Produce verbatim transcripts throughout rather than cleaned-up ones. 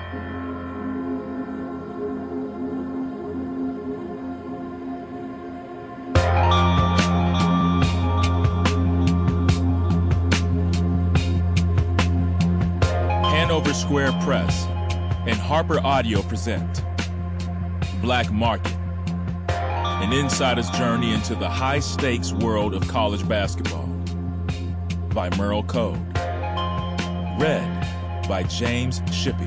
Hanover Square Press and Harper Audio present Black Market, an insider's journey into the high-stakes world of college basketball, by Merle Code. Read by James Shippey.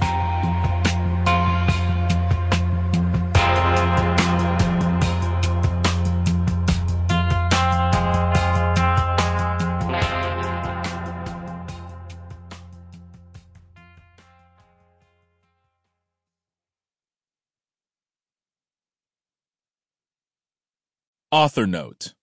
Author note.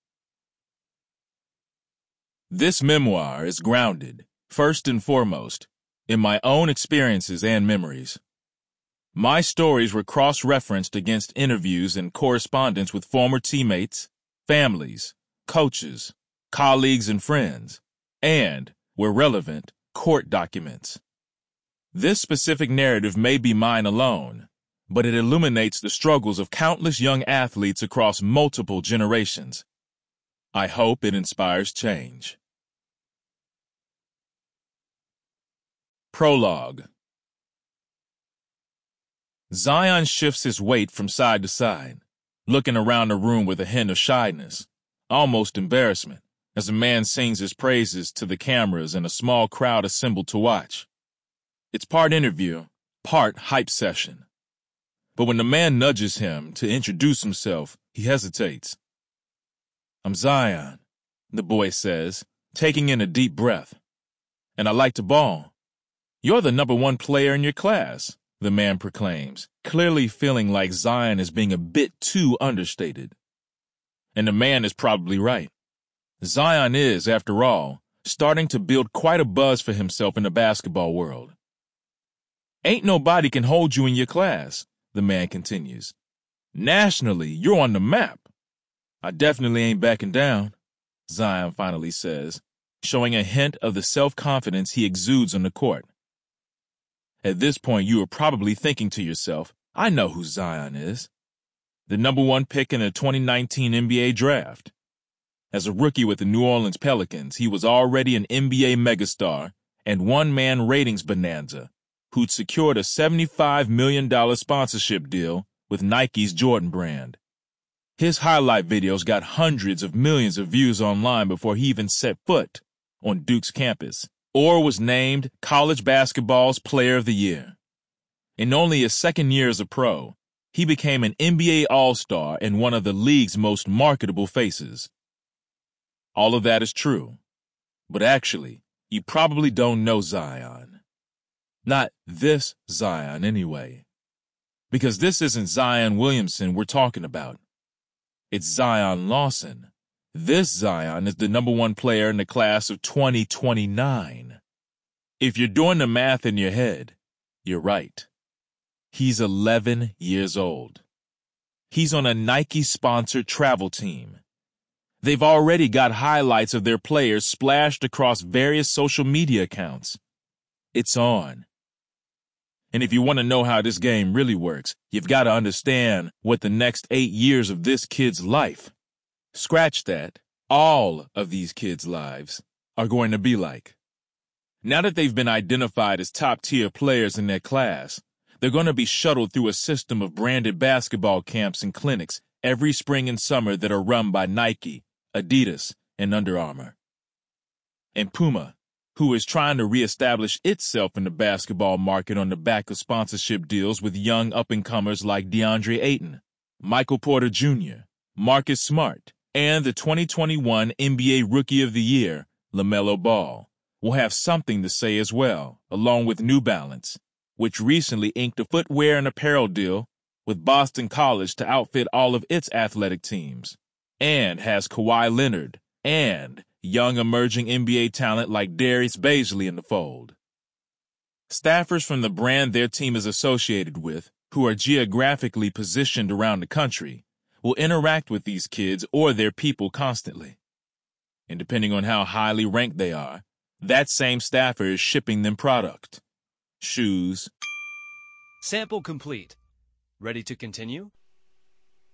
This memoir is grounded, first and foremost, in my own experiences and memories. My stories were cross-referenced against interviews and correspondence with former teammates, families, coaches, colleagues, and friends, and, where relevant, court documents. This specific narrative may be mine alone, but it illuminates the struggles of countless young athletes across multiple generations. I hope it inspires change. Prologue. Zion shifts his weight from side to side, looking around the room with a hint of shyness, almost embarrassment, as a man sings his praises to the cameras and a small crowd assembled to watch. It's part interview, part hype session. But when the man nudges him to introduce himself, he hesitates. "I'm Zion," the boy says, taking in a deep breath. "And I like to ball." "You're the number one player in your class," the man proclaims, clearly feeling like Zion is being a bit too understated. And the man is probably right. Zion is, after all, starting to build quite a buzz for himself in the basketball world. "Ain't nobody can hold you in your class," the man continues. "Nationally, you're on the map." "I definitely ain't backing down," Zion finally says, showing a hint of the self-confidence he exudes on the court. At this point, you are probably thinking to yourself, I know who Zion is. The number one pick in the twenty nineteen N B A draft. As a rookie with the New Orleans Pelicans, he was already an N B A megastar and one-man ratings bonanza, who'd secured a seventy-five million dollars sponsorship deal with Nike's Jordan brand. His highlight videos got hundreds of millions of views online before he even set foot on Duke's campus, or was named college basketball's Player of the Year. In only his second year as a pro, he became an N B A All-Star and one of the league's most marketable faces. All of that is true, but actually, you probably don't know Zion. Not this Zion, anyway. Because this isn't Zion Williamson we're talking about. It's Zion Lawson. This Zion is the number one player in the class of twenty twenty-nine. If you're doing the math in your head, you're right. He's eleven years old. He's on a Nike-sponsored travel team. They've already got highlights of their players splashed across various social media accounts. It's on. And if you want to know how this game really works, you've got to understand what the next eight years of this kid's life, scratch that, all of these kids' lives, are going to be like. Now that they've been identified as top-tier players in their class, they're going to be shuttled through a system of branded basketball camps and clinics every spring and summer that are run by Nike, Adidas, and Under Armour. And Puma, who is trying to reestablish itself in the basketball market on the back of sponsorship deals with young up-and-comers like DeAndre Ayton, Michael Porter Junior, Marcus Smart, and the twenty twenty-one N B A Rookie of the Year, LaMelo Ball, will have something to say as well, along with New Balance, which recently inked a footwear and apparel deal with Boston College to outfit all of its athletic teams, and has Kawhi Leonard and young emerging N B A talent like Darius Bazley in the fold. Staffers from the brand their team is associated with, who are geographically positioned around the country, will interact with these kids or their people constantly. And depending on how highly ranked they are, that same staffer is shipping them product, shoes, Sample complete. Ready to continue?